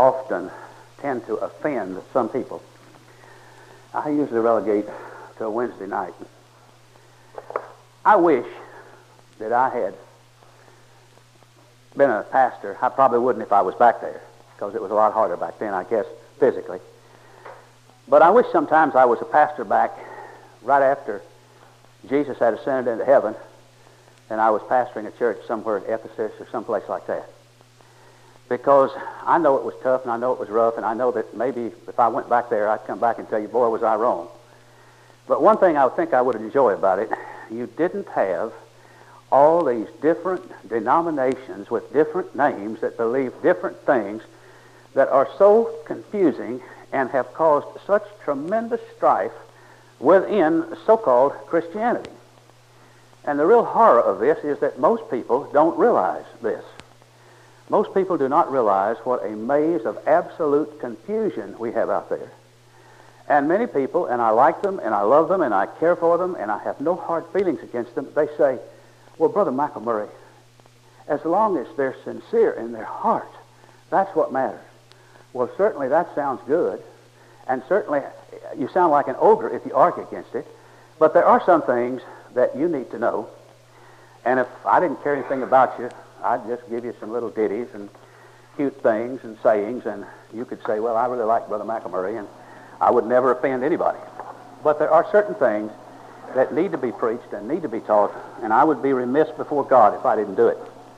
often tend to offend some people, I usually relegate to a Wednesday night. I wish that I had been a pastor. I probably wouldn't if I was back there, because it was a lot harder back then, I guess, physically. But I wish sometimes I was a pastor back right after Jesus had ascended into heaven, and I was pastoring a church somewhere in Ephesus or someplace like that. Because I know it was tough, and I know it was rough, and I know that maybe if I went back there, I'd come back and tell you, boy, was I wrong. But one thing I would think I would enjoy about it, you didn't have all these different denominations with different names that believe different things that are so confusing and have caused such tremendous strife within so-called Christianity. And the real horror of this is that most people don't realize this. Most people do not realize what a maze of absolute confusion we have out there. And many people, and I like them, and I love them, and I care for them, and I have no hard feelings against them, they say, well, Brother McElmurray, as long as they're sincere in their heart, that's what matters. Well, certainly that sounds good, and certainly you sound like an ogre if you argue against it, but there are some things that you need to know, and if I didn't care anything about you, I'd just give you some little ditties and cute things and sayings, and you could say, well, I really like Brother McElmurray, and I would never offend anybody. But there are certain things that need to be preached and need to be taught, and I would be remiss before God if I didn't do it.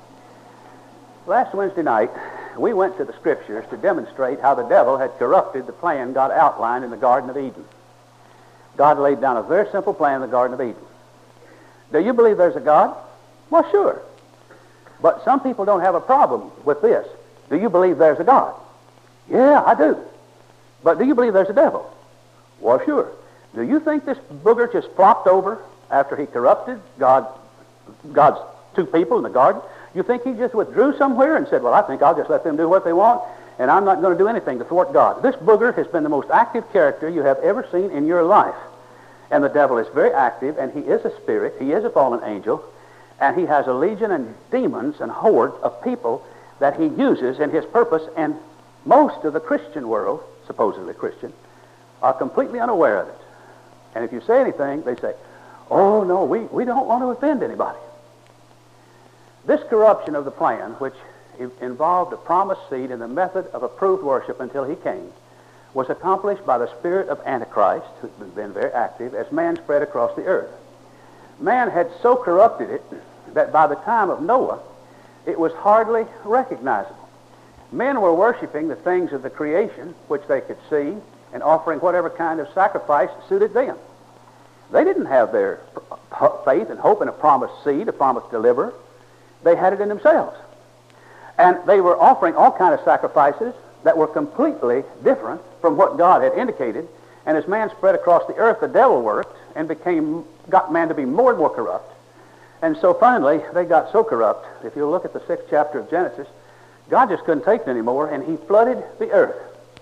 Last Wednesday night, we went to the Scriptures to demonstrate how the devil had corrupted the plan God outlined in the Garden of Eden. God laid down a very simple plan in the Garden of Eden. Do you believe there's a God? Well, sure. But some people don't have a problem with this. Do you believe there's a God? Yeah, I do. But do you believe there's a devil? Well, sure. Do you think this booger just flopped over after he corrupted God's two people in the garden? You think he just withdrew somewhere and said, well, I think I'll just let them do what they want, and I'm not going to do anything to thwart God? This booger has been the most active character you have ever seen in your life. And the devil is very active, and he is a spirit, he is a fallen angel, and he has a legion and demons and hordes of people that he uses in his purpose, and most of the Christian world, supposedly Christian, are completely unaware of it. And if you say anything, they say, oh, no, we don't want to offend anybody. This corruption of the plan, which involved a promised seed and the method of approved worship until he came, was accomplished by the spirit of Antichrist, who's been very active, as man spread across the earth. Man had so corrupted it that by the time of Noah, it was hardly recognizable. Men were worshiping the things of the creation, which they could see, and offering whatever kind of sacrifice suited them. They didn't have their faith and hope in a promised seed, a promised deliverer. They had it in themselves. And they were offering all kinds of sacrifices that were completely different from what God had indicated. And as man spread across the earth, the devil worked and got man to be more and more corrupt. And so finally, they got so corrupt, if you look at the 6th chapter of Genesis, God just couldn't take it anymore, and he flooded the earth.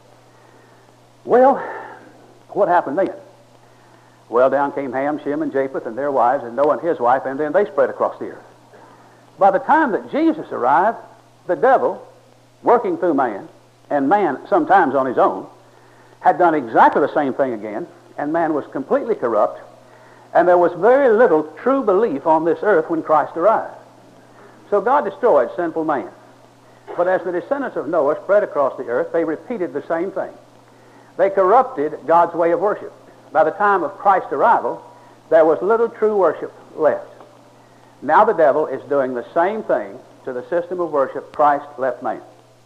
Well, what happened then? Well, down came Ham, Shem, and Japheth and their wives, and Noah and his wife, and then they spread across the earth. By the time that Jesus arrived, the devil, working through man, and man sometimes on his own, had done exactly the same thing again, and man was completely corrupt, and there was very little true belief on this earth when Christ arrived. So God destroyed sinful man. But as the descendants of Noah spread across the earth, they repeated the same thing. They corrupted God's way of worship. By the time of Christ's arrival, there was little true worship left. Now the devil is doing the same thing to the system of worship Christ left man.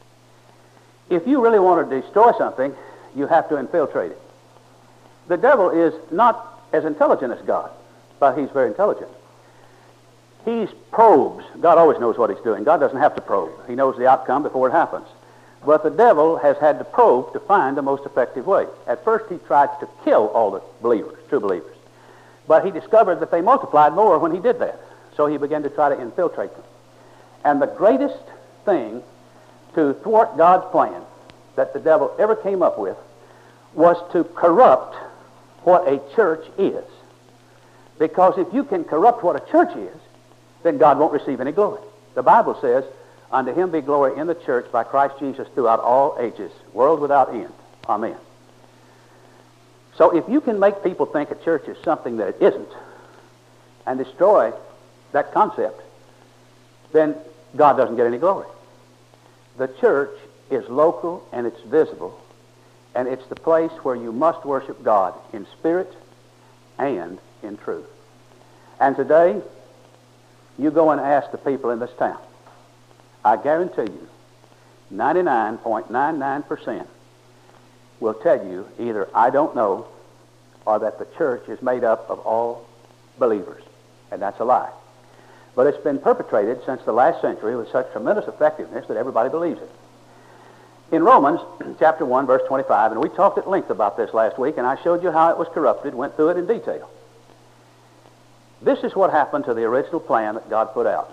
If you really want to destroy something, you have to infiltrate it. The devil is not as intelligent as God, but he's very intelligent. He probes. God always knows what he's doing. God doesn't have to probe. He knows the outcome before it happens. But the devil has had to probe to find the most effective way. At first he tried to kill all the believers, true believers. But he discovered that they multiplied more when he did that. So he began to try to infiltrate them. And the greatest thing to thwart God's plan that the devil ever came up with was to corrupt what a church is. Because if you can corrupt what a church is, then God won't receive any glory. The Bible says, Unto him be glory in the church by Christ Jesus throughout all ages, world without end. Amen. So if you can make people think a church is something that it isn't and destroy that concept, then God doesn't get any glory. The church is local and it's visible, and it's the place where you must worship God in spirit and in truth. And today, you go and ask the people in this town, I guarantee you, 99.99% will tell you either I don't know or that the church is made up of all believers. And that's a lie. But it's been perpetrated since the last century with such tremendous effectiveness that everybody believes it. In Romans chapter 1, verse 25, and we talked at length about this last week, and I showed you how it was corrupted, went through it in detail. This is what happened to the original plan that God put out.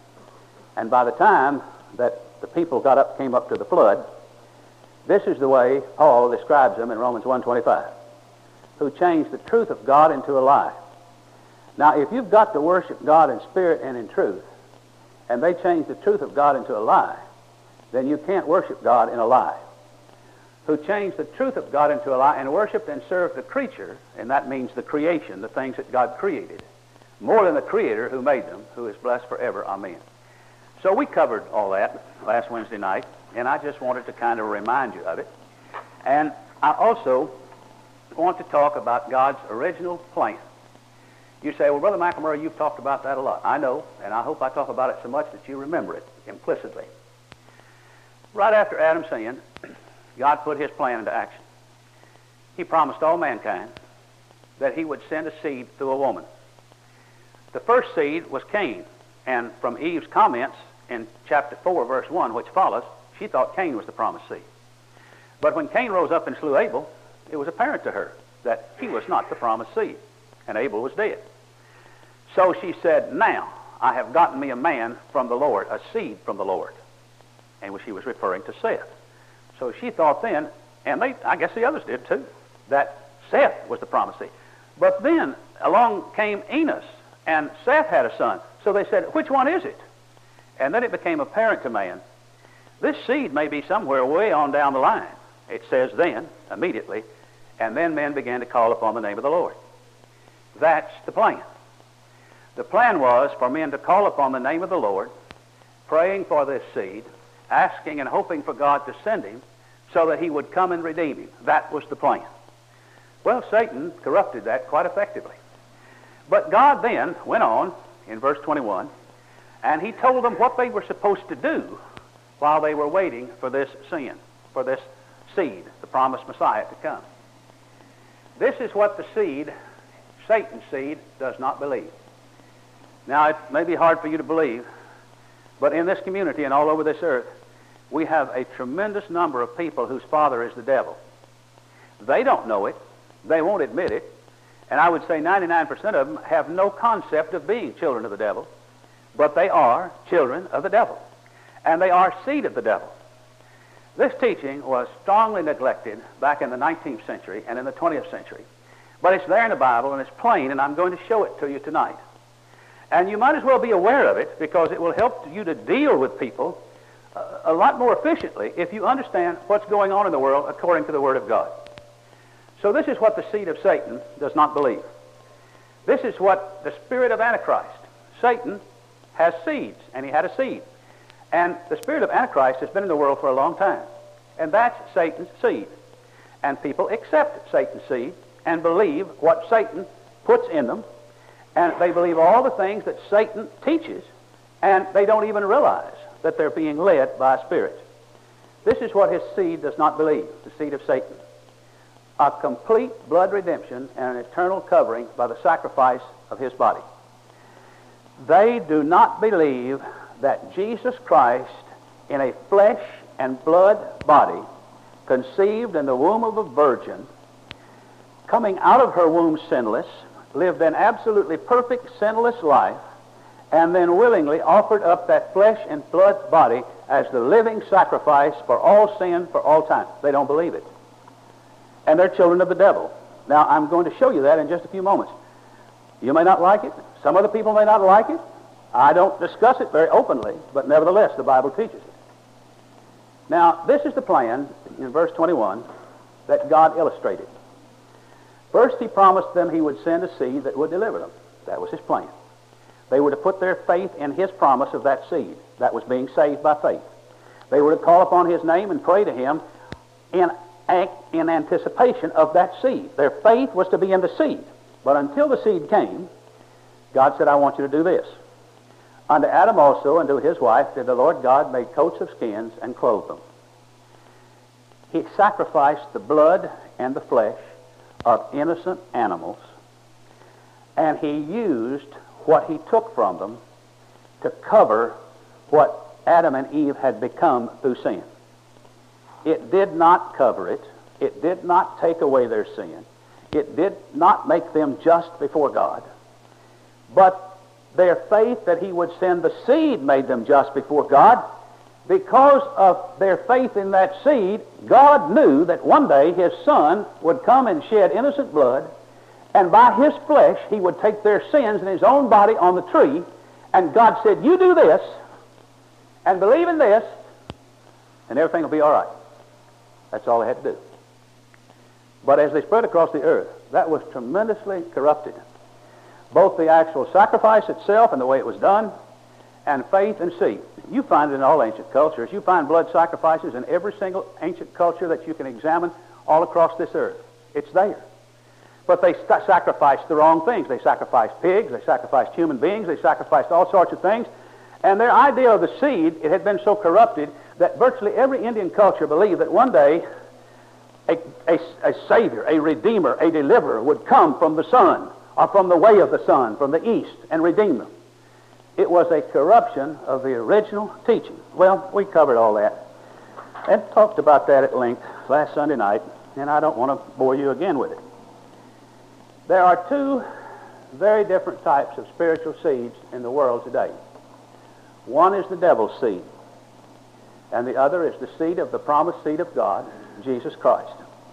And by the time that the people came up to the flood, this is the way Paul describes them in Romans 1:25, who changed the truth of God into a lie. Now, if you've got to worship God in spirit and in truth, and they change the truth of God into a lie, then you can't worship God in a lie. Who changed the truth of God into a lie and worshiped and served the creature, and that means the creation, the things that God created, more than the Creator who made them, who is blessed forever. Amen. So we covered all that last Wednesday night, and I just wanted to kind of remind you of it. And I also want to talk about God's original plan. You say, well, Brother McElmurray, you've talked about that a lot. I know, and I hope I talk about it so much that you remember it implicitly. Right after Adam sinned, God put his plan into action. He promised all mankind that he would send a seed through a woman. The first seed was Cain, and from Eve's comments in chapter 4, verse 1, which follows, she thought Cain was the promised seed. But when Cain rose up and slew Abel, it was apparent to her that he was not the promised seed, and Abel was dead. So she said, now I have gotten me a man from the Lord, a seed from the Lord. And she was referring to Seth. So she thought then, and I guess the others did too, that Seth was the promised seed. But then along came Enos, and Seth had a son. So they said, which one is it? And then it became apparent to man, this seed may be somewhere way on down the line. It says then, immediately, and then men began to call upon the name of the Lord. That's the plan. The plan was for men to call upon the name of the Lord, praying for this seed, asking and hoping for God to send him so that he would come and redeem him. That was the plan. Well, Satan corrupted that quite effectively. But God then went on in verse 21, and he told them what they were supposed to do while they were waiting for this sin, for this seed, the promised Messiah to come. This is what the seed, Satan's seed, does not believe. Now, it may be hard for you to believe, but in this community and all over this earth, we have a tremendous number of people whose father is the devil. They don't know it. They won't admit it. And I would say 99% of them have no concept of being children of the devil, but they are children of the devil, and they are seed of the devil. This teaching was strongly neglected back in the 19th century and in the 20th century, but it's there in the Bible, and it's plain, and I'm going to show it to you tonight. And you might as well be aware of it, because it will help you to deal with people a lot more efficiently if you understand what's going on in the world according to the Word of God. So this is what the seed of Satan does not believe. This is what the spirit of Antichrist. Satan has seeds, and he had a seed. And the spirit of Antichrist has been in the world for a long time. And that's Satan's seed. And people accept Satan's seed and believe what Satan puts in them. And they believe all the things that Satan teaches, and they don't even realize that they're being led by a spirit. This is what his seed does not believe, the seed of Satan. A complete blood redemption and an eternal covering by the sacrifice of his body. They do not believe that Jesus Christ, in a flesh and blood body, conceived in the womb of a virgin, coming out of her womb sinless, lived an absolutely perfect sinless life, and then willingly offered up that flesh and blood body as the living sacrifice for all sin for all time. They don't believe it. And they're children of the devil. Now, I'm going to show you that in just a few moments. You may not like it. Some other people may not like it. I don't discuss it very openly, but nevertheless, the Bible teaches it. Now, this is the plan in verse 21 that God illustrated. First, he promised them he would send a seed that would deliver them. That was his plan. They were to put their faith in his promise of that seed. That was being saved by faith. They were to call upon his name and pray to him in anticipation of that seed. Their faith was to be in the seed. But until the seed came, God said, I want you to do this. Unto Adam also and to his wife did the Lord God make coats of skins and clothe them. He sacrificed the blood and the flesh of innocent animals, and he used what he took from them to cover what Adam and Eve had become through sin. It did not cover it. It did not take away their sin. It did not make them just before God. But their faith that he would send the seed made them just before God. Because of their faith in that seed, God knew that one day his Son would come and shed innocent blood, and by his flesh he would take their sins in his own body on the tree. And God said, you do this, and believe in this, and everything will be all right. That's all they had to do. But as they spread across the earth, that was tremendously corrupted. Both the actual sacrifice itself and the way it was done, and faith and seed. You find it in all ancient cultures. You find blood sacrifices in every single ancient culture that you can examine all across this earth. It's there. But they sacrificed the wrong things. They sacrificed pigs. They sacrificed human beings. They sacrificed all sorts of things. And their idea of the seed, it had been so corrupted that virtually every Indian culture believed that one day a Savior, a Redeemer, a Deliverer would come from the sun, or from the way of the sun, from the east, and redeem them. It was a corruption of the original teaching. Well, we covered all that and talked about that at length last Sunday night, and I don't want to bore you again with it. There are two very different types of spiritual seeds in the world today. One is the devil's seed, and the other is the seed of the promised seed of God, Jesus Christ.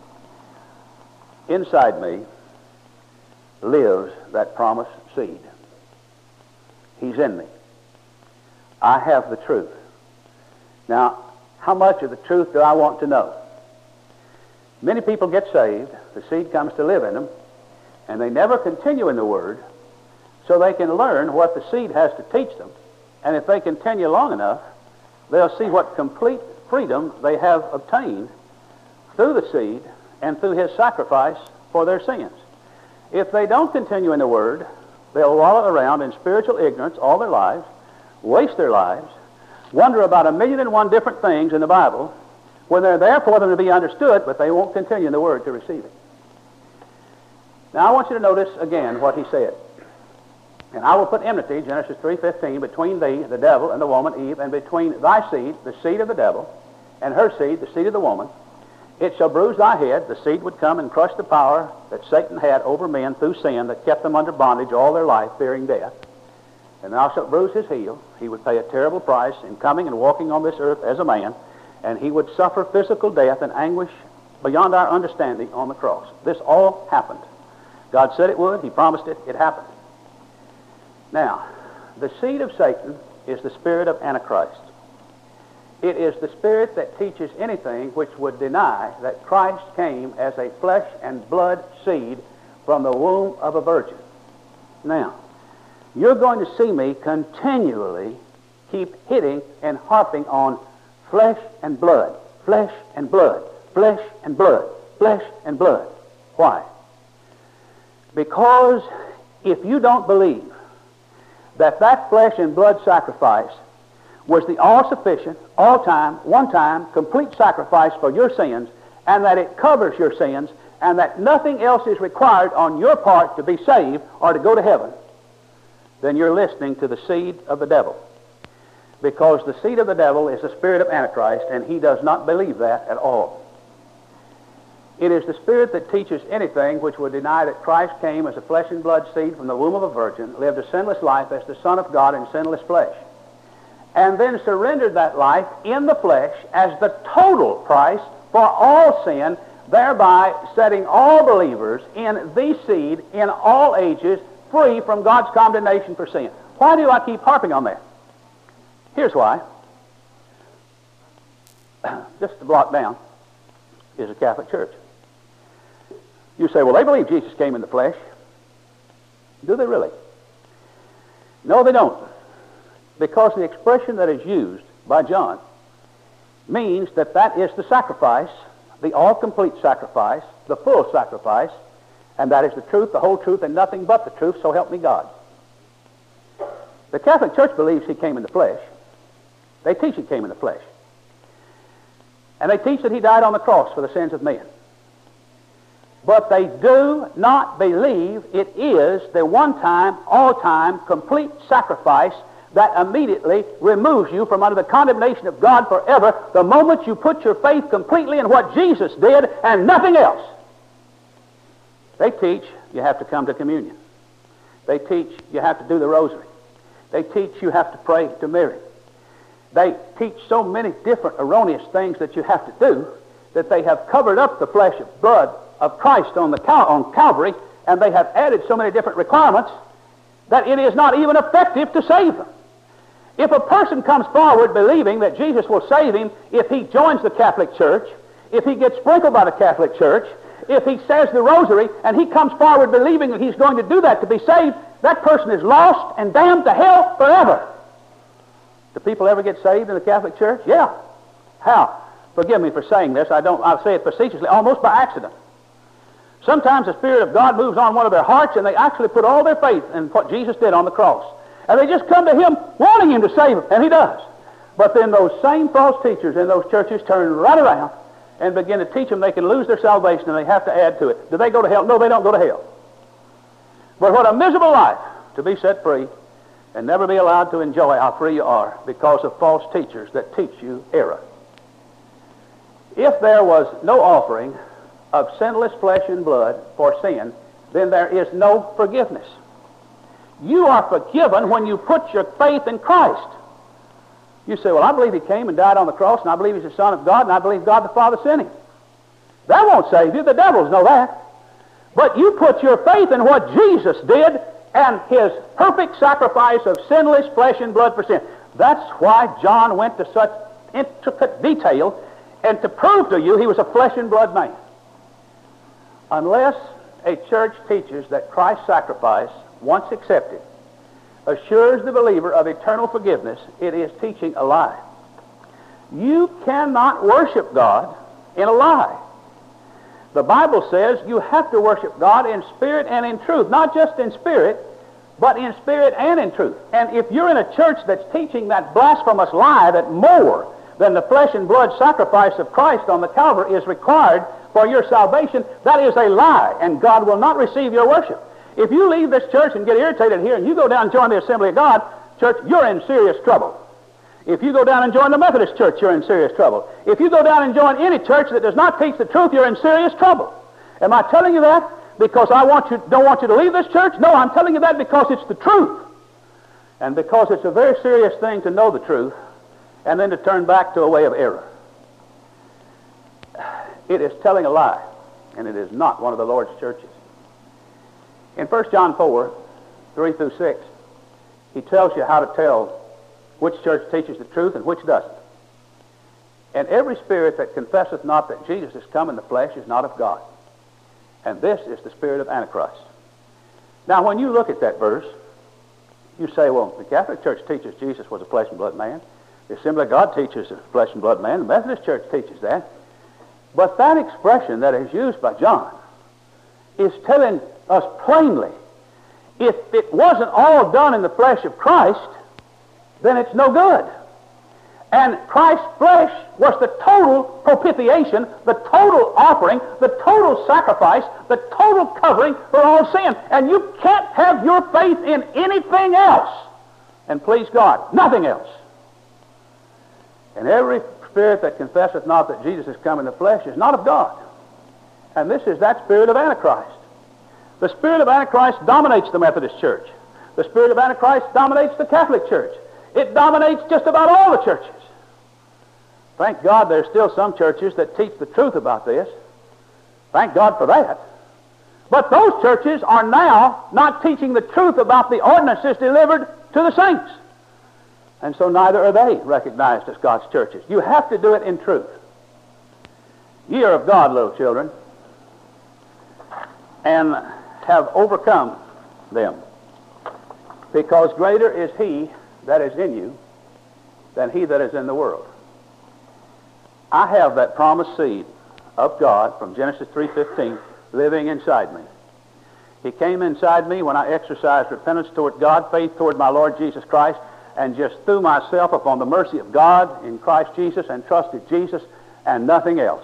Inside me lives that promised seed. He's in me. I have the truth. Now, how much of the truth do I want to know? Many people get saved, the seed comes to live in them, and they never continue in the Word, so they can learn what the seed has to teach them. And if they continue long enough, they'll see what complete freedom they have obtained through the seed and through his sacrifice for their sins. If they don't continue in the Word, they'll wallow around in spiritual ignorance all their lives, waste their lives, wonder about 1,000,001 different things in the Bible when they're there for them to be understood, but they won't continue in the Word to receive it. Now I want you to notice again what he said. And I will put enmity, Genesis 3:15, between thee, the devil, and the woman, Eve, and between thy seed, the seed of the devil, and her seed, the seed of the woman. It shall bruise thy head. The seed would come and crush the power that Satan had over men through sin that kept them under bondage all their life, fearing death. And thou shalt bruise his heel. He would pay a terrible price in coming and walking on this earth as a man, and he would suffer physical death and anguish beyond our understanding on the cross. This all happened. God said it would. He promised it. It happened. Now, the seed of Satan is the spirit of Antichrist. It is the spirit that teaches anything which would deny that Christ came as a flesh and blood seed from the womb of a virgin. Now, you're going to see me continually keep hitting and harping on flesh and blood, flesh and blood, flesh and blood, flesh and blood. Why? Because if you don't believe that that flesh and blood sacrifice was the all-sufficient, all-time, one-time, complete sacrifice for your sins, and that it covers your sins, and that nothing else is required on your part to be saved or to go to heaven, then you're listening to the seed of the devil. Because the seed of the devil is the spirit of Antichrist, and he does not believe that at all. It is the spirit that teaches anything which would deny that Christ came as a flesh and blood seed from the womb of a virgin, lived a sinless life as the Son of God in sinless flesh, and then surrendered that life in the flesh as the total price for all sin, thereby setting all believers in the seed in all ages free from God's condemnation for sin. Why do I keep harping on that? Here's why. Just a block down is a Catholic Church. You say, well, they believe Jesus came in the flesh. Do they really? No, they don't. Because the expression that is used by John means that that is the sacrifice, the all-complete sacrifice, the full sacrifice, and that is the truth, the whole truth, and nothing but the truth, so help me God. The Catholic Church believes he came in the flesh. They teach he came in the flesh. And they teach that he died on the cross for the sins of men. But they do not believe it is the one-time, all-time, complete sacrifice that immediately removes you from under the condemnation of God forever the moment you put your faith completely in what Jesus did and nothing else. They teach you have to come to communion. They teach you have to do the rosary. They teach you have to pray to Mary. They teach so many different erroneous things that you have to do that they have covered up the flesh and blood of Christ on Calvary, and they have added so many different requirements that it is not even effective to save them. If a person comes forward believing that Jesus will save him if he joins the Catholic Church, if he gets sprinkled by the Catholic Church, if he says the rosary, and he comes forward believing that he's going to do that to be saved, that person is lost and damned to hell forever. Do people ever get saved in the Catholic Church? Yeah. How? Forgive me for saying this. I say it facetiously, almost by accident. Sometimes the Spirit of God moves on one of their hearts, and they actually put all their faith in what Jesus did on the cross. And they just come to him wanting him to save them, and he does. But then those same false teachers in those churches turn right around and begin to teach them they can lose their salvation and they have to add to it. Do they go to hell? No, they don't go to hell. But what a miserable life to be set free and never be allowed to enjoy how free you are because of false teachers that teach you error. If there was no offering of sinless flesh and blood for sin, then there is no forgiveness. You are forgiven when you put your faith in Christ. You say, well, I believe he came and died on the cross, and I believe he's the Son of God, and I believe God the Father sent him. That won't save you. The devils know that. But you put your faith in what Jesus did and his perfect sacrifice of sinless flesh and blood for sin. That's why John went to such intricate detail and to prove to you he was a flesh and blood man. Unless a church teaches that Christ's sacrifice, once accepted, assures the believer of eternal forgiveness, it is teaching a lie. You cannot worship God in a lie. The Bible says you have to worship God in spirit and in truth, not just in spirit, but in spirit and in truth. And if you're in a church that's teaching that blasphemous lie that more than the flesh and blood sacrifice of Christ on the Calvary is required for your salvation, that is a lie, and God will not receive your worship. If you leave this church and get irritated here and you go down and join the Assembly of God church, you're in serious trouble. If you go down and join the Methodist church, you're in serious trouble. If you go down and join any church that does not teach the truth, you're in serious trouble. Am I telling you that because I don't want you to leave this church? No, I'm telling you that because it's the truth. And because it's a very serious thing to know the truth and then to turn back to a way of error. It is telling a lie, and it is not one of the Lord's churches. In 1 John 4, 3 through 6, he tells you how to tell which church teaches the truth and which doesn't. And every spirit that confesseth not that Jesus is come in the flesh is not of God. And this is the spirit of Antichrist. Now, when you look at that verse, you say, well, the Catholic Church teaches Jesus was a flesh and blood man. The Assembly of God teaches a flesh and blood man. The Methodist Church teaches that. But that expression that is used by John is telling us plainly, if it wasn't all done in the flesh of Christ, then it's no good. And Christ's flesh was the total propitiation, the total offering, the total sacrifice, the total covering for all sin. And you can't have your faith in anything else and please God. Nothing else. And every spirit that confesseth not that Jesus is come in the flesh is not of God. And this is that spirit of Antichrist. The spirit of Antichrist dominates the Methodist Church. The spirit of Antichrist dominates the Catholic Church. It dominates just about all the churches. Thank God there's still some churches that teach the truth about this. Thank God for that. But those churches are now not teaching the truth about the ordinances delivered to the saints. And so neither are they recognized as God's churches. You have to do it in truth. Ye are of God, little children, and have overcome them, because greater is he that is in you than he that is in the world. I have that promised seed of God from Genesis 3:15 living inside me. He came inside me when I exercised repentance toward God, faith toward my Lord Jesus Christ, and just threw myself upon the mercy of God in Christ Jesus and trusted Jesus and nothing else.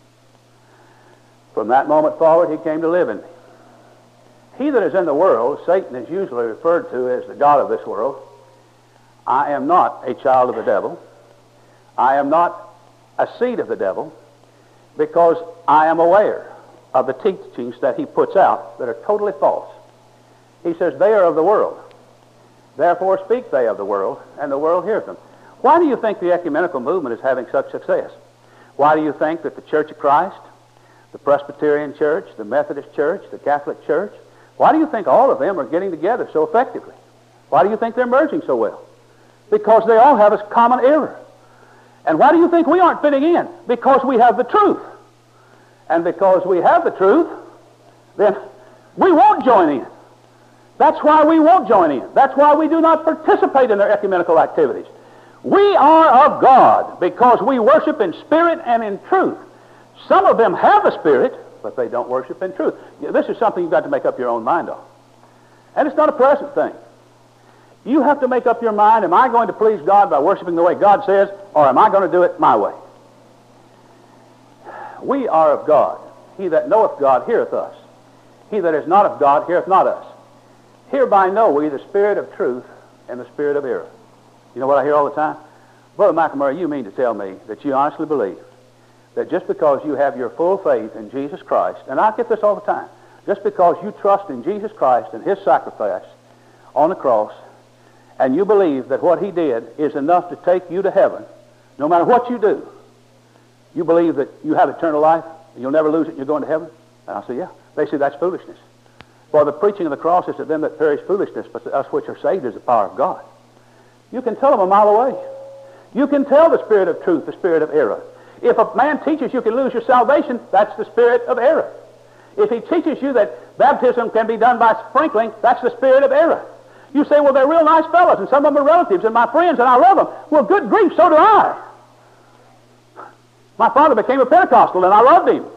From that moment forward, he came to live in me. He that is in the world, Satan is usually referred to as the god of this world. I am not a child of the devil. I am not a seed of the devil, because I am aware of the teachings that he puts out that are totally false. He says, they are of the world. Therefore speak they of the world, and the world heareth them. Why do you think the ecumenical movement is having such success? Why do you think that the Church of Christ, the Presbyterian Church, the Methodist Church, the Catholic Church, why do you think all of them are getting together so effectively? Why do you think they're merging so well? Because they all have a common error. And why do you think we aren't fitting in? Because we have the truth. And because we have the truth, then we won't join in. That's why we won't join in. That's why we do not participate in their ecumenical activities. We are of God because we worship in spirit and in truth. Some of them have the spirit, but they don't worship in truth. This is something you've got to make up your own mind on. And it's not a pleasant thing. You have to make up your mind, am I going to please God by worshiping the way God says, or am I going to do it my way? We are of God. He that knoweth God heareth us. He that is not of God heareth not us. Hereby know we the spirit of truth and the spirit of error. You know what I hear all the time? Brother McNamara, you mean to tell me that you honestly believe that just because you have your full faith in Jesus Christ, and I get this all the time, just because you trust in Jesus Christ and his sacrifice on the cross, and you believe that what he did is enough to take you to heaven, no matter what you do, you believe that you have eternal life, and you'll never lose it, and you're going to heaven? And I say, yeah. They say that's foolishness. For the preaching of the cross is to them that perish foolishness, but to us which are saved is the power of God. You can tell them a mile away. You can tell the spirit of truth, the spirit of error. If a man teaches you can lose your salvation, that's the spirit of error. If he teaches you that baptism can be done by sprinkling, that's the spirit of error. You say, well, they're real nice fellows, and some of them are relatives and my friends, and I love them. Well, good grief, so do I. My father became a Pentecostal, and I loved him.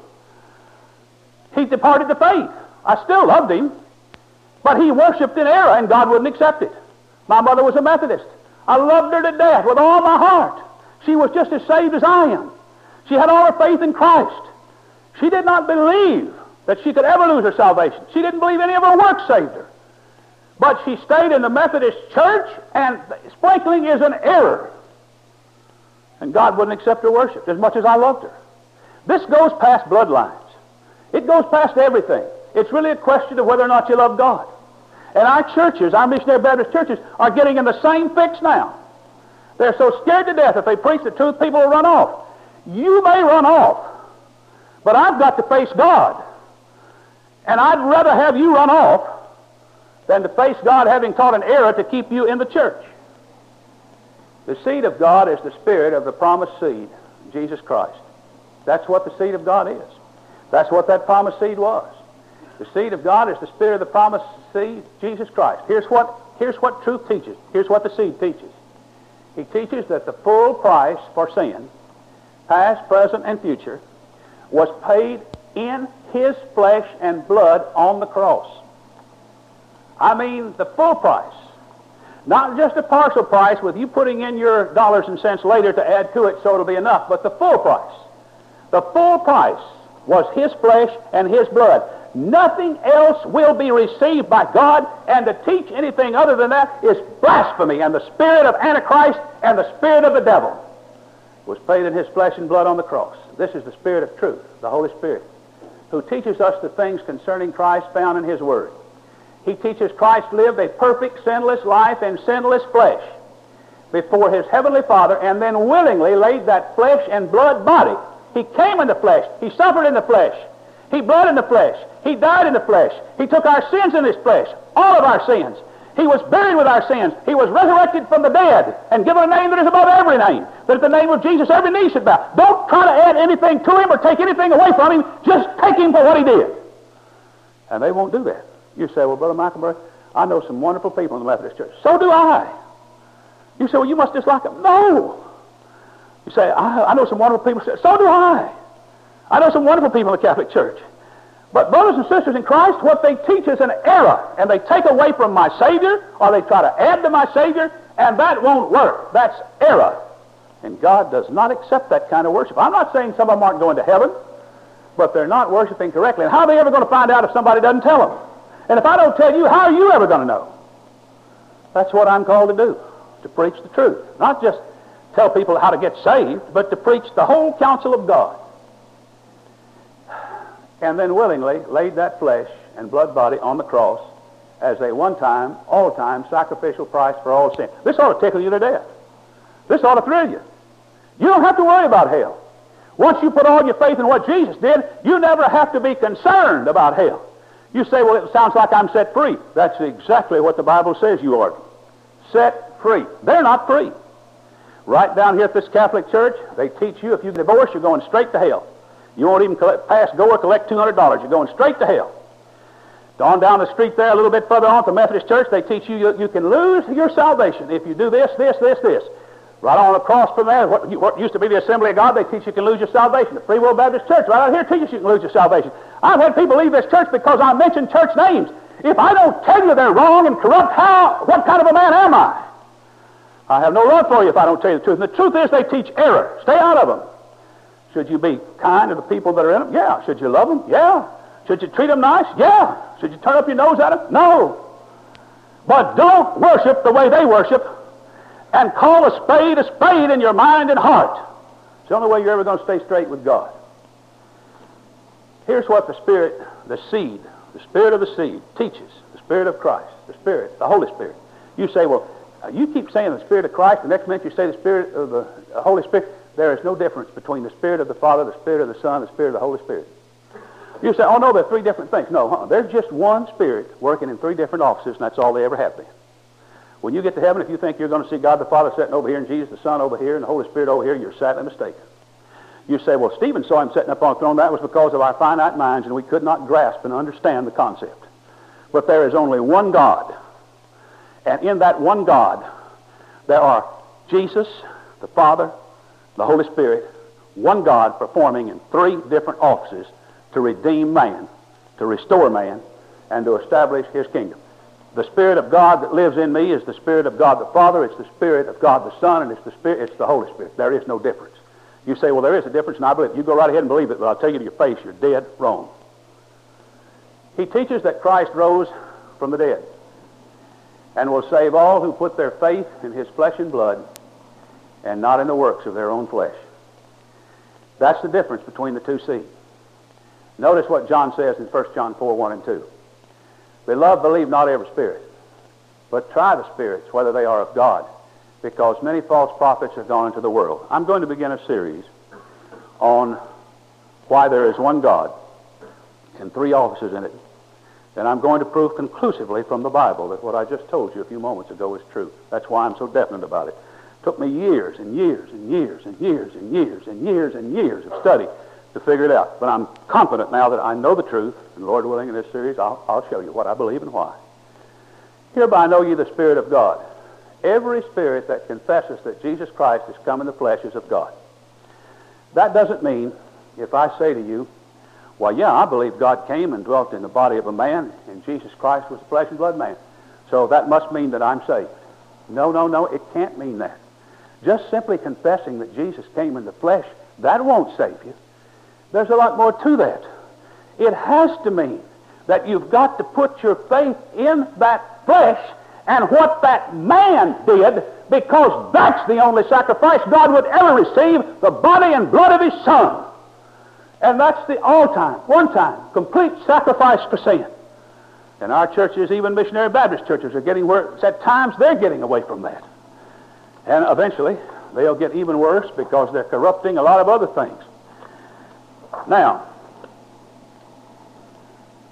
He departed the faith. I still loved him, but he worshipped in error, and God wouldn't accept it. My mother was a Methodist. I loved her to death with all my heart. She was just as saved as I am. She had all her faith in Christ. She did not believe that she could ever lose her salvation. She didn't believe any of her works saved her. But she stayed in the Methodist church, and sprinkling is an error. And God wouldn't accept her worship as much as I loved her. This goes past bloodlines. It goes past everything. It's really a question of whether or not you love God. And our churches, our missionary Baptist churches, are getting in the same fix now. They're so scared to death if they preach the truth, people will run off. You may run off, but I've got to face God. And I'd rather have you run off than to face God having taught an error to keep you in the church. The seed of God is the spirit of the promised seed, Jesus Christ. That's what the seed of God is. That's what that promised seed was. The seed of God is the spirit of the promised seed, Jesus Christ. Here's what truth teaches. Here's what the seed teaches. He teaches that the full price for sin, past, present, and future, was paid in his flesh and blood on the cross. I mean the full price. Not just a partial price with you putting in your dollars and cents later to add to it so it'll be enough, but the full price. The full price was his flesh and his blood. Nothing else will be received by God, and to teach anything other than that is blasphemy, and the spirit of Antichrist and the spirit of the devil was paid in his flesh and blood on the cross. This is the Spirit of truth, the Holy Spirit, who teaches us the things concerning Christ found in his Word. He teaches Christ lived a perfect, sinless life in sinless flesh before his heavenly Father, and then willingly laid that flesh and blood body. He came in the flesh. He suffered in the flesh. He bled in the flesh. He died in the flesh. He took our sins in his flesh, all of our sins. He was buried with our sins. He was resurrected from the dead and given a name that is above every name, that at the name of Jesus every knee should bow. Don't try to add anything to him or take anything away from him. Just take him for what he did. And they won't do that. You say, well, Brother Michael, I know some wonderful people in the Methodist Church. So do I. You say, well, you must dislike them. No. You say, I know some wonderful people. So do I. I know some wonderful people in the Catholic Church. But brothers and sisters in Christ, what they teach is an error, and they take away from my Savior, or they try to add to my Savior, and that won't work. That's error. And God does not accept that kind of worship. I'm not saying some of them aren't going to heaven, but they're not worshiping correctly. And how are they ever going to find out if somebody doesn't tell them? And if I don't tell you, how are you ever going to know? That's what I'm called to do, to preach the truth. Not just tell people how to get saved, but to preach the whole counsel of God. And then willingly laid that flesh and blood body on the cross as a one-time, all-time sacrificial price for all sin. This ought to tickle you to death. This ought to thrill you. You don't have to worry about hell. Once you put all your faith in what Jesus did, you never have to be concerned about hell. You say, well, it sounds like I'm set free. That's exactly what the Bible says you are. Set free. They're not free. Right down here at this Catholic Church, they teach you if you divorce, you're going straight to hell. You won't even pass go or collect $200. You're going straight to hell. On down the street there, a little bit further on at the Methodist Church, they teach you you can lose your salvation if you do this, this, this, this. Right on across from there, what used to be the Assembly of God, they teach you can lose your salvation. The Free Will Baptist Church right out here teaches you can lose your salvation. I've had people leave this church because I mention church names. If I don't tell you they're wrong and corrupt, what kind of a man am I? I have no love for you if I don't tell you the truth. And the truth is they teach error. Stay out of them. Should you be kind to the people that are in them? Yeah. Should you love them? Yeah. Should you treat them nice? Yeah. Should you turn up your nose at them? No. But don't worship the way they worship, and call a spade in your mind and heart. It's the only way you're ever going to stay straight with God. Here's what the Spirit, the seed, the Spirit of the seed teaches. The Spirit of Christ, the Spirit, the Holy Spirit. You say, well, you keep saying the Spirit of Christ, the next minute you say the Spirit of the Holy Spirit. There is no difference between the Spirit of the Father, the Spirit of the Son, the Spirit of the Holy Spirit. You say, oh no, they're three different things. No, there's just one Spirit working in three different offices, and that's all they ever have been. When you get to heaven, if you think you're going to see God the Father sitting over here and Jesus the Son over here and the Holy Spirit over here, you're sadly mistaken. You say, well, Stephen saw him sitting up on the throne. That was because of our finite minds, and we could not grasp and understand the concept. But there is only one God. And in that one God, there are Jesus, the Father, the Holy Spirit, one God performing in three different offices to redeem man, to restore man, and to establish his kingdom. The Spirit of God that lives in me is the Spirit of God the Father, it's the Spirit of God the Son, and it's the Holy Spirit. There is no difference. You say, well, there is a difference, and I believe it. You go right ahead and believe it, but I'll tell you to your face, you're dead wrong. He teaches that Christ rose from the dead and will save all who put their faith in his flesh and blood and not in the works of their own flesh. That's the difference between the two seeds. Notice what John says in 1 John 4, 1 and 2. Beloved, believe not every spirit, but try the spirits, whether they are of God, because many false prophets have gone into the world. I'm going to begin a series on why there is one God and three offices in it. And I'm going to prove conclusively from the Bible that what I just told you a few moments ago is true. That's why I'm so definite about it. It took me years and years and years and years and years and years and years of study to figure it out. But I'm confident now that I know the truth, and Lord willing, in this series, I'll show you what I believe and why. Hereby know ye the Spirit of God. Every spirit that confesses that Jesus Christ has come in the flesh is of God. That doesn't mean, if I say to you, well, yeah, I believe God came and dwelt in the body of a man, and Jesus Christ was a flesh and blood man, so that must mean that I'm saved. No, it can't mean that. Just simply confessing that Jesus came in the flesh, that won't save you. There's a lot more to that. It has to mean that you've got to put your faith in that flesh and what that man did, because that's the only sacrifice God would ever receive, the body and blood of his Son. And that's the all-time, one-time, complete sacrifice for sin. And our churches, even missionary Baptist churches, are getting worse. At times they're getting away from that. And eventually they'll get even worse because they're corrupting a lot of other things. Now,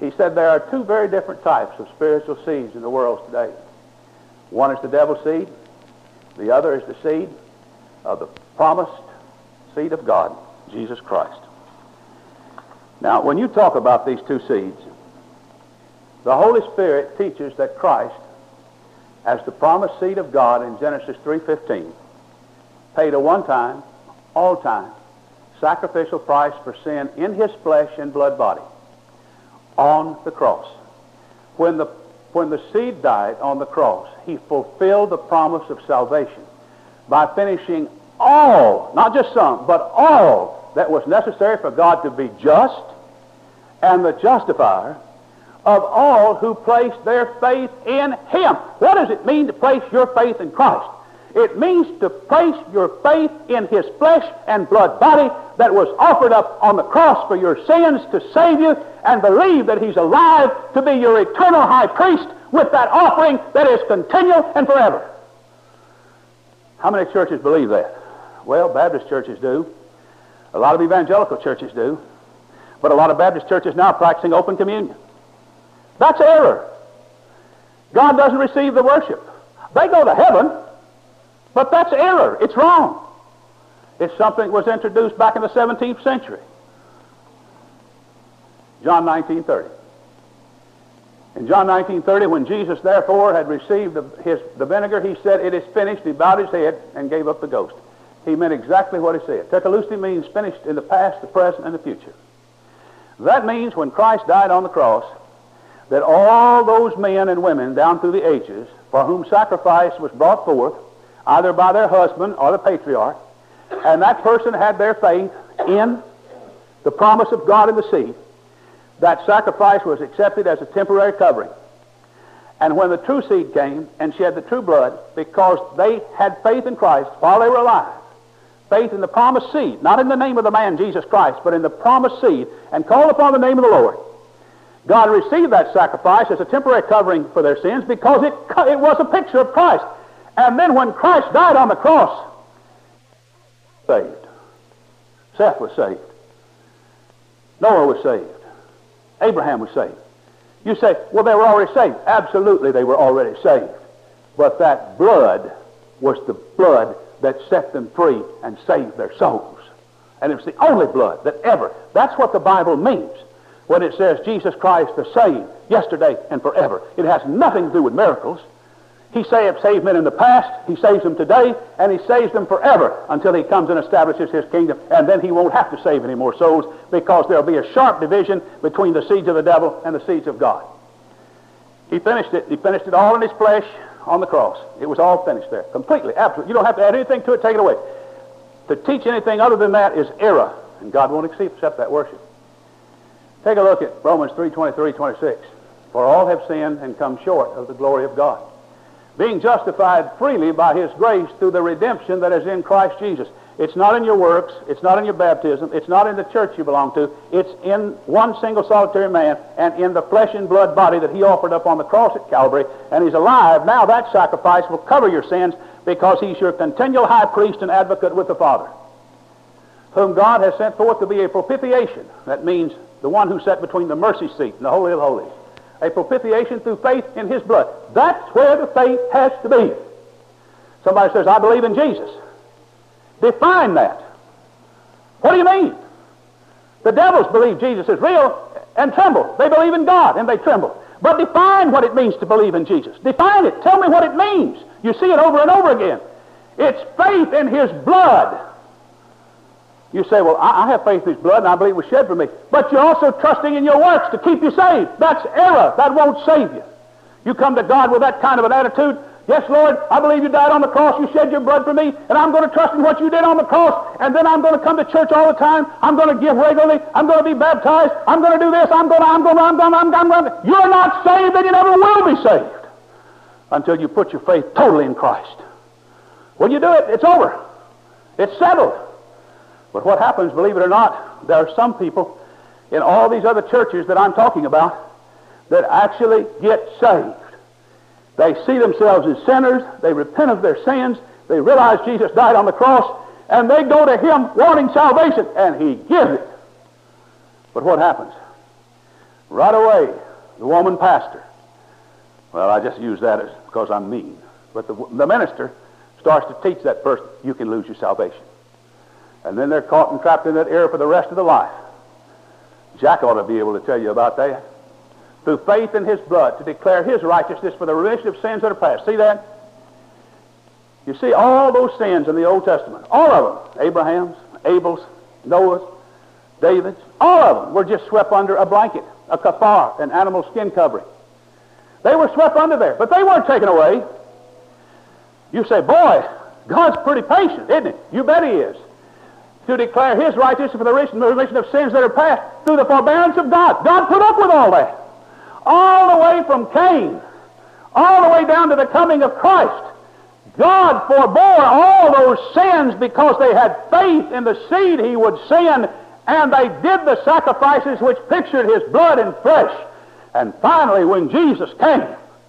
He said there are two very different types of spiritual seeds in the world today. One is the devil's seed. The other is the seed of the promised seed of God, Jesus Christ. Now, when you talk about these two seeds, the Holy Spirit teaches that Christ, as the promised seed of God in Genesis 3:15, paid a one-time, all-time, sacrificial price for sin in his flesh and blood body on the cross. When the seed died on the cross, he fulfilled the promise of salvation by finishing all, not just some, but all that was necessary for God to be just and the justifier of all who place their faith in him. What does it mean to place your faith in Christ? It means to place your faith in his flesh and blood body that was offered up on the cross for your sins to save you, and believe that he's alive to be your eternal high priest with that offering that is continual and forever. How many churches believe that? Well, Baptist churches do. A lot of evangelical churches do. But a lot of Baptist churches now are practicing open communion. That's error. God doesn't receive the worship. They go to heaven, but that's error. It's wrong. It's something that was introduced back in the 17th century. John 19:30. In John 19:30, when Jesus therefore had received the vinegar, he said, "It is finished." He bowed his head and gave up the ghost. He meant exactly what he said. Tetelestai means finished in the past, the present, and the future. That means when Christ died on the cross, that all those men and women down through the ages for whom sacrifice was brought forth, either by their husband or the patriarch, and that person had their faith in the promise of God in the seed, that sacrifice was accepted as a temporary covering. And when the true seed came and shed the true blood, because they had faith in Christ while they were alive, faith in the promised seed, not in the name of the man Jesus Christ, but in the promised seed, and called upon the name of the Lord, God received that sacrifice as a temporary covering for their sins because it was a picture of Christ. And then when Christ died on the cross, saved. Seth was saved. Noah was saved. Abraham was saved. You say, well, they were already saved. Absolutely, they were already saved. But that blood was the blood that set them free and saved their souls. And it was the only blood that ever. That's what the Bible means when it says Jesus Christ the same yesterday and forever. It has nothing to do with miracles. He saved men in the past, he saves them today, and he saves them forever until he comes and establishes his kingdom, and then he won't have to save any more souls because there'll be a sharp division between the seeds of the devil and the seeds of God. He finished it. He finished it all in his flesh on the cross. It was all finished there. Completely, absolutely. You don't have to add anything to it, take it away. To teach anything other than that is error, and God won't accept that worship. Take a look at Romans 3:23-26. For all have sinned and come short of the glory of God, being justified freely by his grace through the redemption that is in Christ Jesus. It's not in your works, it's not in your baptism, it's not in the church you belong to, it's in one single solitary man and in the flesh and blood body that he offered up on the cross at Calvary, and he's alive. Now that sacrifice will cover your sins because he's your continual high priest and advocate with the Father, whom God has sent forth to be a propitiation. That means the one who sat between the mercy seat and the Holy of Holies. A propitiation through faith in his blood. That's where the faith has to be. Somebody says, I believe in Jesus. Define that. What do you mean? The devils believe Jesus is real and tremble. They believe in God and they tremble. But define what it means to believe in Jesus. Define it. Tell me what it means. You see it over and over again. It's faith in his blood. You say, well, I have faith in his blood and I believe it was shed for me. But you're also trusting in your works to keep you saved. That's error. That won't save you. You come to God with that kind of an attitude. Yes, Lord, I believe you died on the cross. You shed your blood for me. And I'm going to trust in what you did on the cross. And then I'm going to come to church all the time. I'm going to give regularly. I'm going to be baptized. I'm going to do this. I'm going to. You're not saved and you never will be saved until you put your faith totally in Christ. When you do it, it's over. It's settled. But what happens, believe it or not, there are some people in all these other churches that I'm talking about that actually get saved. They see themselves as sinners, they repent of their sins, they realize Jesus died on the cross, and they go to him wanting salvation, and he gives it. But what happens? Right away, the woman pastor. Well, I just use that because I'm mean. But the minister starts to teach that person, you can lose your salvation. And then they're caught and trapped in that error for the rest of their life. Jack ought to be able to tell you about that. Through faith in his blood to declare his righteousness for the remission of sins that are past. See that? You see all those sins in the Old Testament, all of them, Abraham's, Abel's, Noah's, David's, all of them were just swept under a blanket, a kafar, an animal skin covering. They were swept under there, but they weren't taken away. You say, boy, God's pretty patient, isn't he? You bet he is. To declare his righteousness for the remission of sins that are past through the forbearance of God. God put up with all that. All the way from Cain, all the way down to the coming of Christ. God forbore all those sins because they had faith in the seed he would send, and they did the sacrifices which pictured his blood and flesh. And finally, when Jesus came,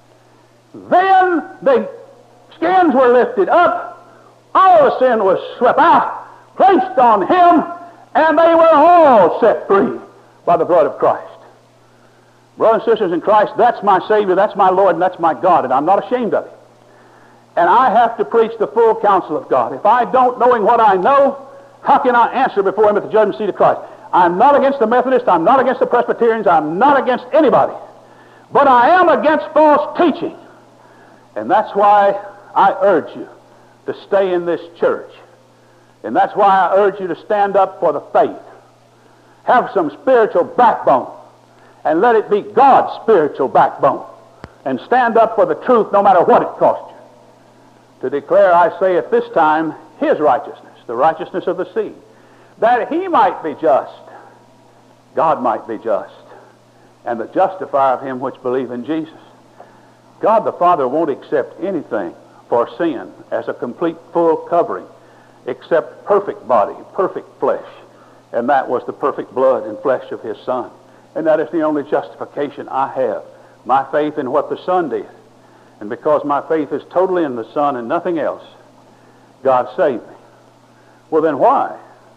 then the skins were lifted up, all the sin was swept out, placed on him, and they were all set free by the blood of Christ. Brothers and sisters in Christ, that's my Savior, that's my Lord, and that's my God, and I'm not ashamed of it. And I have to preach the full counsel of God. If I don't, knowing what I know, how can I answer before him at the judgment seat of Christ? I'm not against the Methodists, I'm not against the Presbyterians, I'm not against anybody. But I am against false teaching. And that's why I urge you to stay in this church. And that's why I urge you to stand up for the faith. Have some spiritual backbone. And let it be God's spiritual backbone. And stand up for the truth no matter what it costs you. To declare, I say at this time, his righteousness, the righteousness of the seed, that he might be just, God might be just, and the justifier of him which believe in Jesus. God the Father won't accept anything for sin as a complete full covering except perfect body, perfect flesh. And that was the perfect blood and flesh of his Son. And that is the only justification I have. My faith in what the Son did. And because my faith is totally in the Son and nothing else, God saved me. Well, then why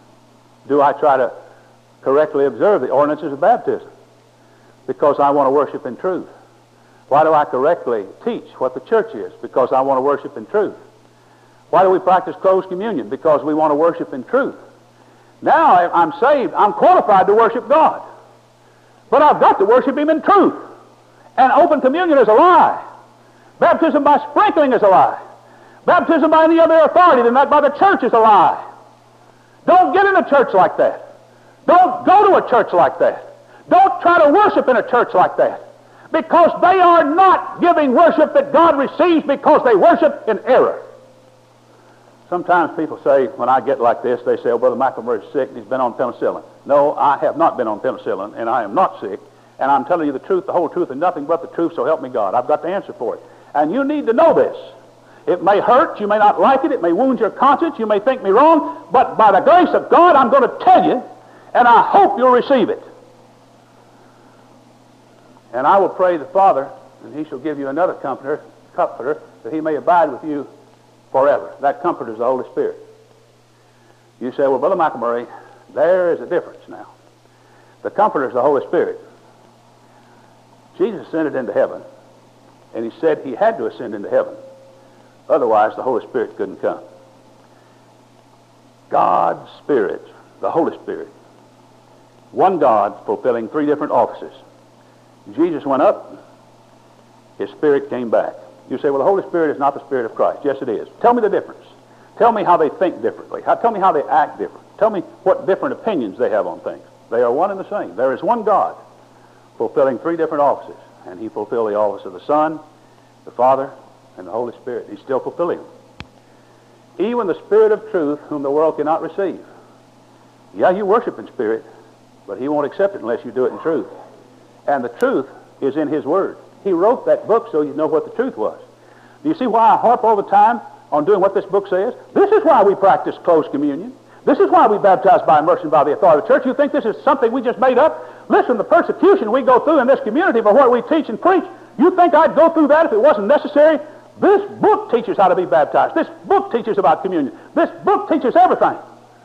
do I try to correctly observe the ordinances of baptism? Because I want to worship in truth. Why do I correctly teach what the church is? Because I want to worship in truth. Why do we practice closed communion? Because we want to worship in truth. Now I'm saved, I'm qualified to worship God. But I've got to worship him in truth. And open communion is a lie. Baptism by sprinkling is a lie. Baptism by any other authority than that by the church is a lie. Don't get in a church like that. Don't go to a church like that. Don't try to worship in a church like that. Because they are not giving worship that God receives because they worship in error. Sometimes people say, when I get like this, they say, oh, Brother McElmurray is sick and he's been on penicillin. No, I have not been on penicillin, and I am not sick. And I'm telling you the truth, the whole truth, and nothing but the truth, so help me God. I've got the answer for it. And you need to know this. It may hurt, you may not like it, it may wound your conscience, you may think me wrong, but by the grace of God, I'm going to tell you, and I hope you'll receive it. And I will pray the Father, and he shall give you another comforter, that he may abide with you forever. That comforter is the Holy Spirit. You say, well, Brother McElmurray, there is a difference now. The comforter is the Holy Spirit. Jesus ascended into heaven, and he said he had to ascend into heaven. Otherwise, the Holy Spirit couldn't come. God's Spirit, the Holy Spirit, one God fulfilling three different offices. Jesus went up, his Spirit came back. You say, well, the Holy Spirit is not the Spirit of Christ. Yes, it is. Tell me the difference. Tell me how they think differently. Tell me how they act different. Tell me what different opinions they have on things. They are one and the same. There is one God fulfilling three different offices. And he fulfilled the office of the Son, the Father, and the Holy Spirit. He's still fulfilling them. Even the Spirit of truth, whom the world cannot receive. Yeah, you worship in spirit, but he won't accept it unless you do it in truth. And the truth is in his Word. He wrote that book so you know what the truth was. Do you see why I harp all the time on doing what this book says? This is why we practice closed communion. This is why we baptize by immersion by the authority of the church. You think this is something we just made up? Listen, the persecution we go through in this community for what we teach and preach, you think I'd go through that if it wasn't necessary? This book teaches how to be baptized. This book teaches about communion. This book teaches everything.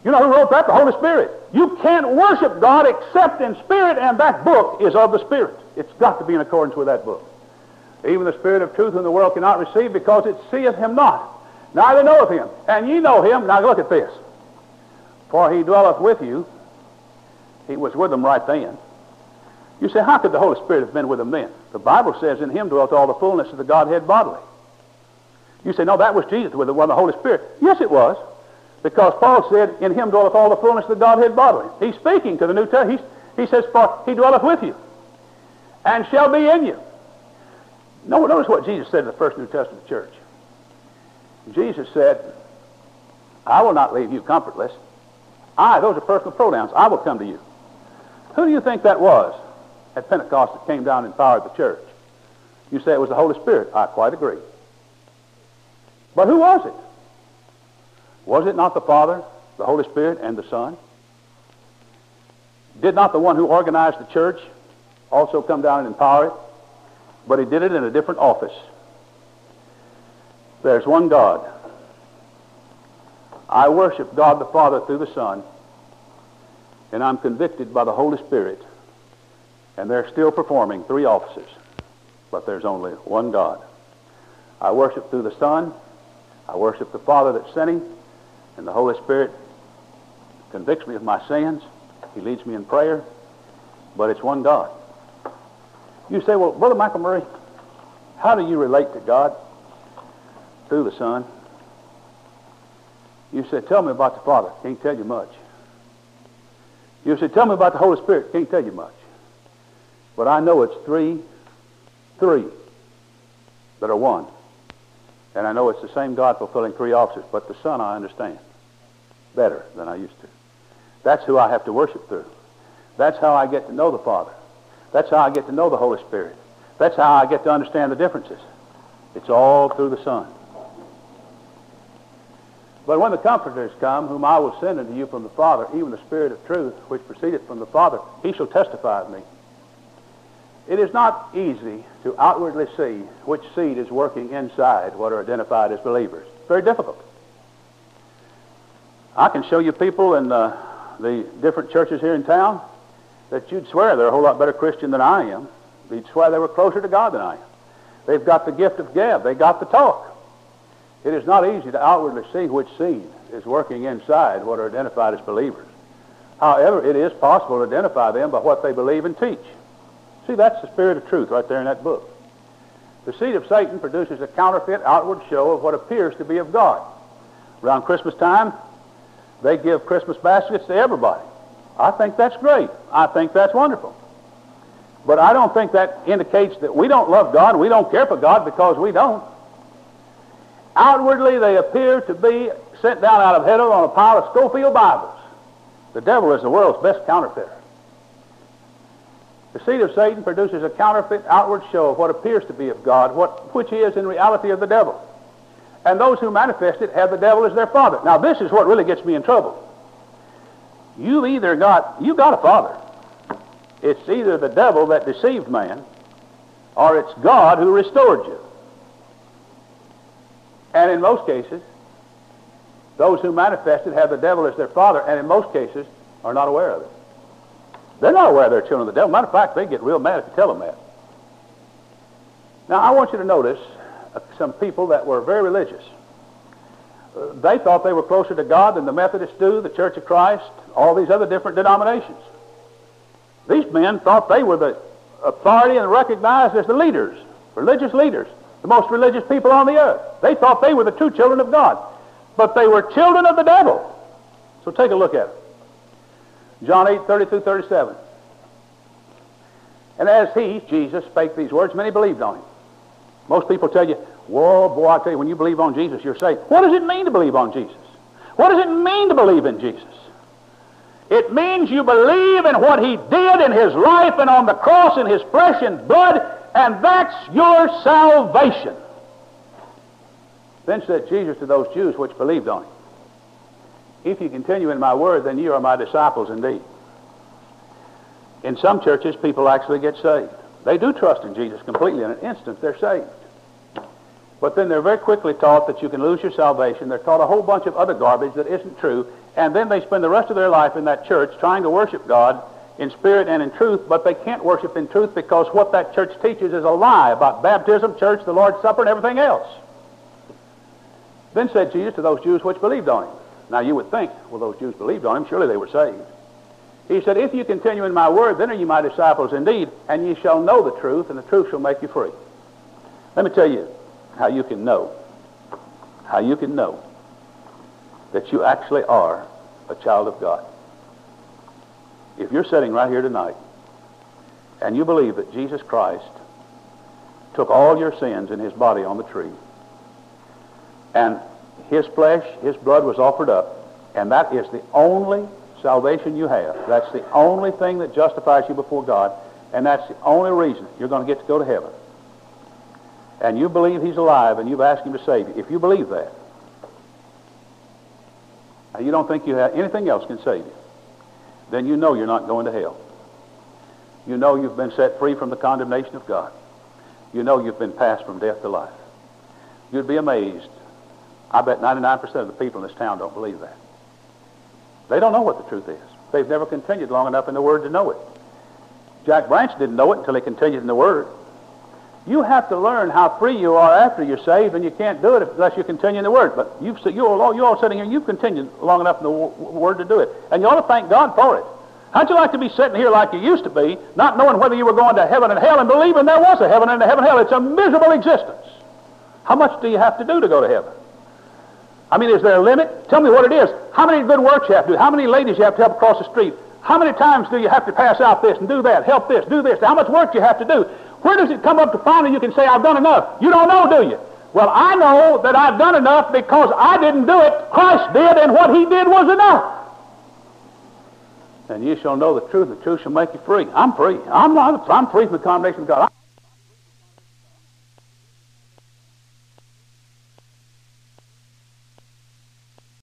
You know who wrote that? The Holy Spirit. You can't worship God except in spirit, and that book is of the Spirit. It's got to be in accordance with that book. Even the Spirit of truth whom the world cannot receive, because it seeth him not, neither knoweth him. And ye know him. Now look at this. For he dwelleth with you. He was with them right then. You say, how could the Holy Spirit have been with them then? The Bible says, in him dwelt all the fullness of the Godhead bodily. You say, no, that was Jesus with the Holy Spirit. Yes, it was. Because Paul said, in him dwelleth all the fullness of the Godhead bodily. He's speaking to the New Testament. He says, for he dwelleth with you, and shall be in you. Notice what Jesus said to the first New Testament church. Jesus said, I will not leave you comfortless. Those are personal pronouns. I will come to you. Who do you think that was at Pentecost that came down and empowered the church? You say it was the Holy Spirit. I quite agree. But who was it? Was it not the Father, the Holy Spirit, and the Son? Did not the one who organized the church also come down and empower it? But he did it in a different office. There's one God. I worship God the Father through the Son, and I'm convicted by the Holy Spirit, and they're still performing three offices, but there's only one God. I worship through the Son, I worship the Father that sent him, and the Holy Spirit convicts me of my sins. He leads me in prayer, but it's one God. You say, well, Brother Michael Murray, how do you relate to God? Through the Son. You said, tell me about the Father. Can't tell you much. You said, tell me about the Holy Spirit. Can't tell you much. But I know it's three that are one. And I know it's the same God fulfilling three offices, but the Son I understand better than I used to. That's who I have to worship through. That's how I get to know the Father. That's how I get to know the Holy Spirit. That's how I get to understand the differences. It's all through the Son. But when the Comforters come, whom I will send unto you from the Father, even the Spirit of truth, which proceedeth from the Father, he shall testify of me. It is not easy to outwardly see which seed is working inside what are identified as believers. It's very difficult. I can show you people in the different churches here in town that you'd swear they're a whole lot better Christian than I am. You'd swear they were closer to God than I am. They've got the gift of gab. They got the talk. It is not easy to outwardly see which seed is working inside what are identified as believers. However, it is possible to identify them by what they believe and teach. See, that's the Spirit of truth right there in that book. The seed of Satan produces a counterfeit outward show of what appears to be of God. Around Christmas time, they give Christmas baskets to everybody. I think that's great. I think that's wonderful. But I don't think that indicates that we don't love God, we don't care for God, because we don't. Outwardly, they appear to be sent down out of heaven on a pile of Schofield Bibles. The devil is the world's best counterfeiter. The seed of Satan produces a counterfeit outward show of what appears to be of God, which is in reality of the devil. And those who manifest it have the devil as their father. Now, this is what really gets me in trouble. You got a father. It's either the devil that deceived man, or it's God who restored you. And in most cases, those who manifest it have the devil as their father, and in most cases are not aware of it. They're not aware they're children of the devil. Matter of fact, they get real mad if you tell them that. Now, I want you to notice some people that were very religious. They thought they were closer to God than the Methodists do, the Church of Christ, all these other different denominations. These men thought they were the authority and recognized as the leaders, religious leaders, the most religious people on the earth. They thought they were the true children of God, but they were children of the devil. So take a look at it. John 8:30-37. And as he, Jesus, spake these words, many believed on him. Most people tell you, whoa, boy, I tell you, when you believe on Jesus, you're saved. What does it mean to believe on Jesus? What does it mean to believe in Jesus? It means you believe in what he did in his life and on the cross in his flesh and blood, and that's your salvation. Then said Jesus to those Jews which believed on him, if you continue in my word, then you are my disciples indeed. In some churches, people actually get saved. They do trust in Jesus completely. In an instant, they're saved. But then they're very quickly taught that you can lose your salvation. They're taught a whole bunch of other garbage that isn't true. And then they spend the rest of their life in that church trying to worship God in spirit and in truth, but they can't worship in truth because what that church teaches is a lie about baptism, church, the Lord's Supper, and everything else. Then said Jesus to those Jews which believed on him. Now you would think, well, those Jews believed on him, surely they were saved. He said, if you continue in my word, then are you my disciples indeed, and ye shall know the truth, and the truth shall make you free. Let me tell you how you can know that you actually are a child of God. If you're sitting right here tonight and you believe that Jesus Christ took all your sins in his body on the tree, and his flesh, his blood was offered up, and that is the only salvation you have. That's the only thing that justifies you before God, and that's the only reason you're going to get to go to heaven. And you believe he's alive, and you've asked him to save you. If you believe that, and you don't think you have anything else can save you, then you know you're not going to hell. You know you've been set free from the condemnation of God. You know you've been passed from death to life. You'd be amazed. I bet 99% of the people in this town don't believe that. They don't know what the truth is. They've never continued long enough in the Word to know it. Jack Branch didn't know it until he continued in the Word. You have to learn how free you are after you're saved, and you can't do it unless you continue in the Word. But you're all sitting here, you've continued long enough in the Word to do it. And you ought to thank God for it. How'd you like to be sitting here like you used to be, not knowing whether you were going to heaven and hell, and believing there was a heaven and a heaven and hell? It's a miserable existence. How much do you have to do to go to heaven? I mean, is there a limit? Tell me what it is. How many good works you have to do? How many ladies you have to help across the street? How many times do you have to pass out this and do that, help this, do this? How much work do you have to do? Where does it come up to finally you can say, I've done enough? You don't know, do you? Well, I know that I've done enough because I didn't do it. Christ did, and what he did was enough. And you shall know the truth shall make you free. I'm free. I'm free from the condemnation of God.